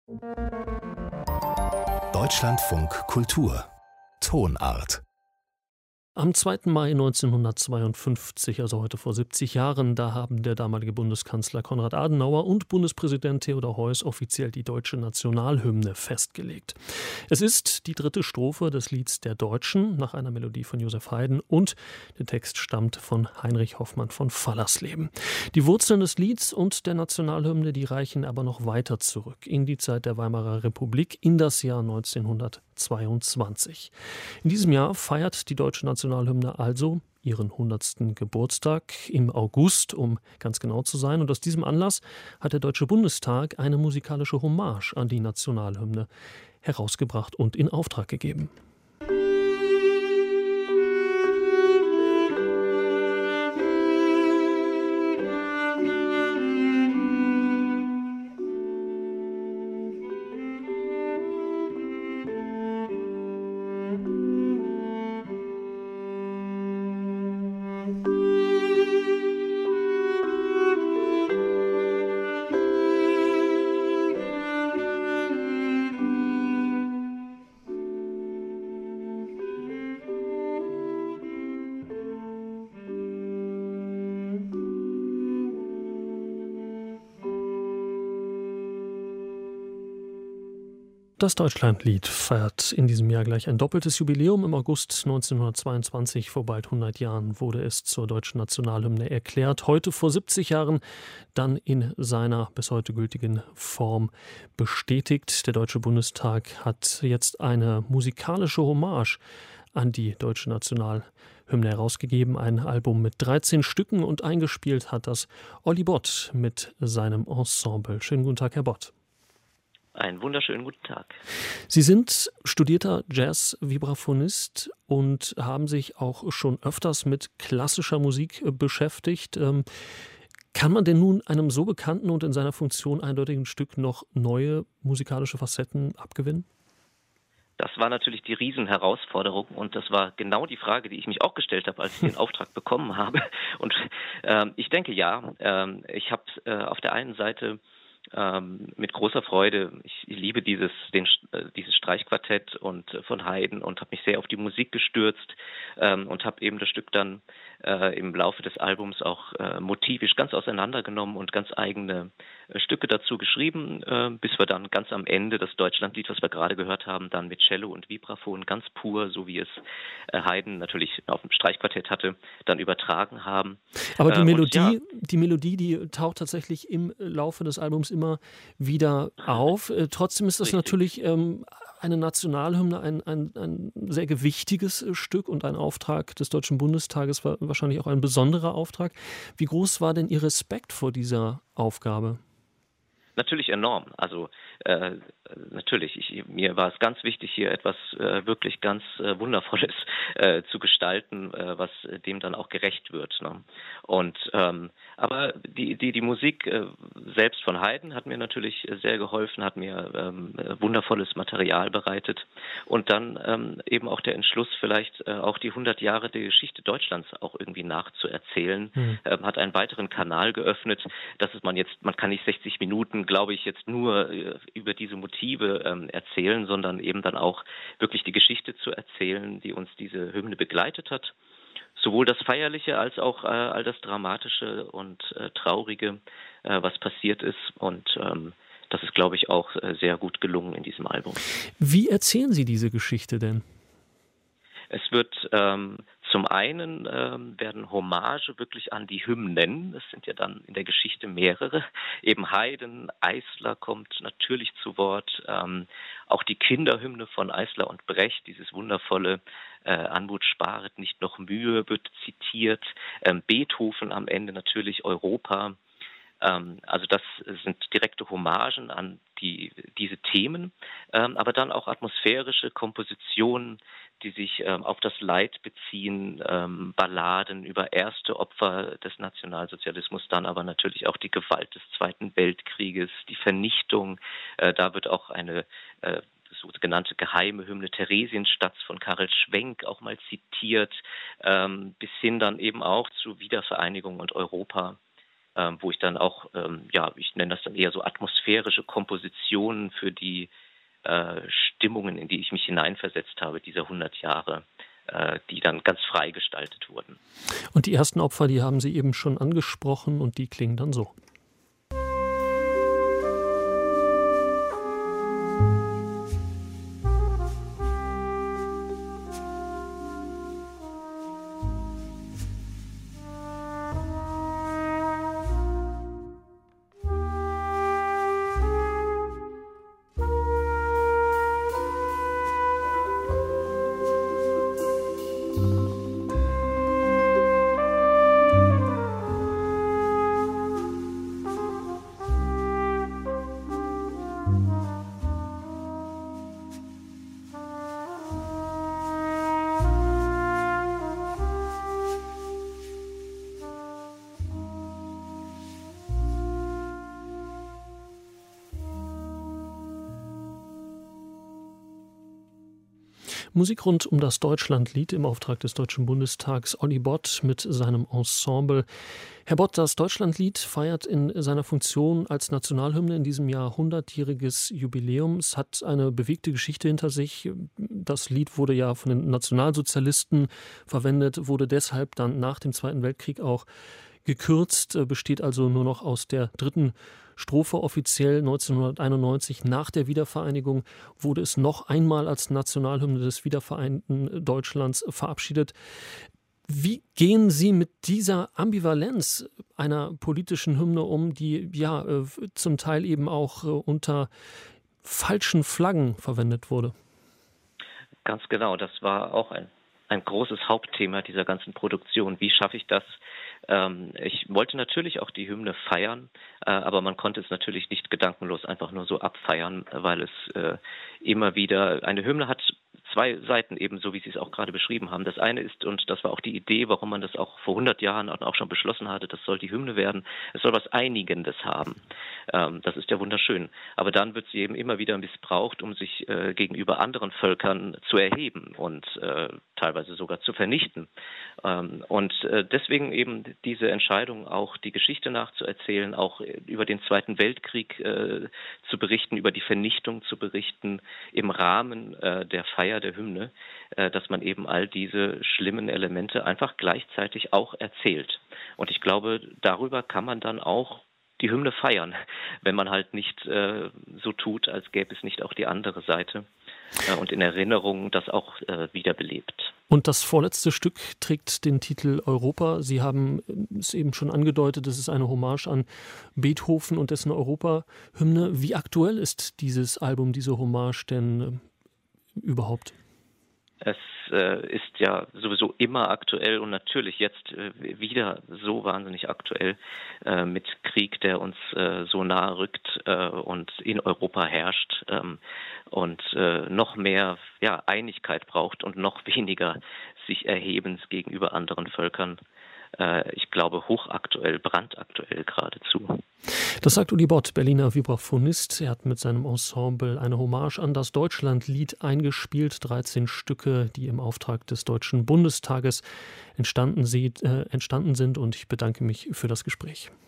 Deutschlandfunk Kultur Tonart. Am 2. Mai 1952, also heute vor 70 Jahren, da haben der damalige Bundeskanzler Konrad Adenauer und Bundespräsident Theodor Heuss offiziell die deutsche Nationalhymne festgelegt. Es ist die dritte Strophe des Lieds der Deutschen nach einer Melodie von Joseph Haydn und der Text stammt von Heinrich Hoffmann von Fallersleben. Die Wurzeln des Lieds und der Nationalhymne, die reichen aber noch weiter zurück in die Zeit der Weimarer Republik, in das Jahr 1922. In diesem Jahr feiert die deutsche Nationalhymne also ihren 100. Geburtstag im August, um ganz genau zu sein. Und aus diesem Anlass hat der Deutsche Bundestag eine musikalische Hommage an die Nationalhymne herausgebracht und in Auftrag gegeben. Das Deutschlandlied feiert in diesem Jahr gleich ein doppeltes Jubiläum. Im August 1922, vor bald 100 Jahren, wurde es zur deutschen Nationalhymne erklärt. Heute vor 70 Jahren dann in seiner bis heute gültigen Form bestätigt. Der Deutsche Bundestag hat jetzt eine musikalische Hommage an die deutsche Nationalhymne herausgegeben. Ein Album mit 13 Stücken und eingespielt hat das Olli Bott mit seinem Ensemble. Schönen guten Tag, Herr Bott. Einen wunderschönen guten Tag. Sie sind studierter Jazz-Vibraphonist und haben sich auch schon öfters mit klassischer Musik beschäftigt. Kann man denn nun einem so bekannten und in seiner Funktion eindeutigen Stück noch neue musikalische Facetten abgewinnen? Das war natürlich die Riesenherausforderung und das war genau die Frage, die ich mich auch gestellt habe, als ich den Auftrag bekommen habe. Und ich denke ja, ich habe auf der einen Seite mit großer Freude. Ich liebe dieses Streichquartett und von Haydn und habe mich sehr auf die Musik gestürzt und habe eben das Stück dann im Laufe des Albums auch motivisch ganz auseinandergenommen und ganz eigene Stücke dazu geschrieben, bis wir dann ganz am Ende das Deutschlandlied, was wir gerade gehört haben, dann mit Cello und Vibraphon ganz pur, so wie es Haydn natürlich auf dem Streichquartett hatte, dann übertragen haben. Aber die Melodie, die taucht tatsächlich im Laufe des Albums immer wieder auf. Trotzdem ist das natürlich eine Nationalhymne, ein sehr gewichtiges Stück und ein Auftrag des Deutschen Bundestages war wahrscheinlich auch ein besonderer Auftrag. Wie groß war denn Ihr Respekt vor dieser Aufgabe? Natürlich enorm. Also natürlich, mir war es ganz wichtig, hier etwas wirklich ganz Wundervolles zu gestalten, was dem dann auch gerecht wird. Ne? Und aber die Musik selbst von Haydn hat mir natürlich sehr geholfen, hat mir wundervolles Material bereitet und dann eben auch der Entschluss, vielleicht auch die 100 Jahre der Geschichte Deutschlands auch irgendwie nachzuerzählen, hat einen weiteren Kanal geöffnet, dass man kann nicht 60 Minuten, glaube ich, jetzt nur über diese Motive erzählen, sondern eben dann auch wirklich die Geschichte zu erzählen, die uns diese Hymne begleitet hat. Sowohl das Feierliche als auch all das Dramatische und Traurige, was passiert ist. Und das ist, glaube ich, auch sehr gut gelungen in diesem Album. Wie erzählen Sie diese Geschichte denn? Es wird zum einen werden Hommage wirklich an die Hymnen, es sind ja dann in der Geschichte mehrere, eben Haydn, Eisler kommt natürlich zu Wort, auch die Kinderhymne von Eisler und Brecht, dieses wundervolle Anmut sparet nicht noch Mühe wird zitiert, Beethoven am Ende natürlich Europa. Also das sind direkte Hommagen an diese Themen, aber dann auch atmosphärische Kompositionen, die sich auf das Leid beziehen, Balladen über erste Opfer des Nationalsozialismus, dann aber natürlich auch die Gewalt des Zweiten Weltkrieges, die Vernichtung. Da wird auch eine sogenannte geheime Hymne Theresienstadt von Karel Schwenk auch mal zitiert, bis hin dann eben auch zu Wiedervereinigung und Europa. wo ich dann auch, ich nenne das dann eher so atmosphärische Kompositionen für die Stimmungen, in die ich mich hineinversetzt habe, dieser 100 Jahre, die dann ganz frei gestaltet wurden. Und die ersten Opfer, die haben Sie eben schon angesprochen und die klingen dann so. Musik rund um das Deutschlandlied im Auftrag des Deutschen Bundestags, Olli Bott mit seinem Ensemble. Herr Bott, das Deutschlandlied feiert in seiner Funktion als Nationalhymne in diesem Jahr 100-jähriges Jubiläum. Es hat eine bewegte Geschichte hinter sich. Das Lied wurde ja von den Nationalsozialisten verwendet, wurde deshalb dann nach dem Zweiten Weltkrieg auch gekürzt, besteht also nur noch aus der dritten Strophe. Offiziell 1991 nach der Wiedervereinigung wurde es noch einmal als Nationalhymne des wiedervereinten Deutschlands verabschiedet. Wie gehen Sie mit dieser Ambivalenz einer politischen Hymne um, die zum Teil eben auch unter falschen Flaggen verwendet wurde? Ganz genau, das war auch ein großes Hauptthema dieser ganzen Produktion. Wie schaffe ich das? Ich wollte natürlich auch die Hymne feiern, aber man konnte es natürlich nicht gedankenlos einfach nur so abfeiern, weil es immer wieder, eine Hymne hat zwei Seiten, eben so wie Sie es auch gerade beschrieben haben. Das eine ist, und das war auch die Idee, warum man das auch vor 100 Jahren auch schon beschlossen hatte, das soll die Hymne werden, es soll was Einigendes haben. Das ist ja wunderschön. Aber dann wird sie eben immer wieder missbraucht, um sich gegenüber anderen Völkern zu erheben und teilweise sogar zu vernichten. Und deswegen eben diese Entscheidung, auch die Geschichte nachzuerzählen, auch über den Zweiten Weltkrieg zu berichten, über die Vernichtung zu berichten, im Rahmen der Feier der Hymne, dass man eben all diese schlimmen Elemente einfach gleichzeitig auch erzählt. Und ich glaube, darüber kann man dann auch die Hymne feiern, wenn man halt nicht so tut, als gäbe es nicht auch die andere Seite und in Erinnerung das auch wiederbelebt. Und das vorletzte Stück trägt den Titel Europa. Sie haben es eben schon angedeutet, es ist eine Hommage an Beethoven und dessen Europa-Hymne. Wie aktuell ist dieses Album, diese Hommage denn überhaupt? Es ist ja sowieso immer aktuell und natürlich jetzt wieder so wahnsinnig aktuell mit Krieg, der uns so nahe rückt und in Europa herrscht und noch mehr Einigkeit braucht und noch weniger sich Erhebens gegenüber anderen Völkern. Ich glaube, hochaktuell, brandaktuell geradezu. Das sagt Uli Bott, Berliner Vibraphonist. Er hat mit seinem Ensemble eine Hommage an das Deutschlandlied eingespielt. 13 Stücke, die im Auftrag des Deutschen Bundestages entstanden sind. Und ich bedanke mich für das Gespräch.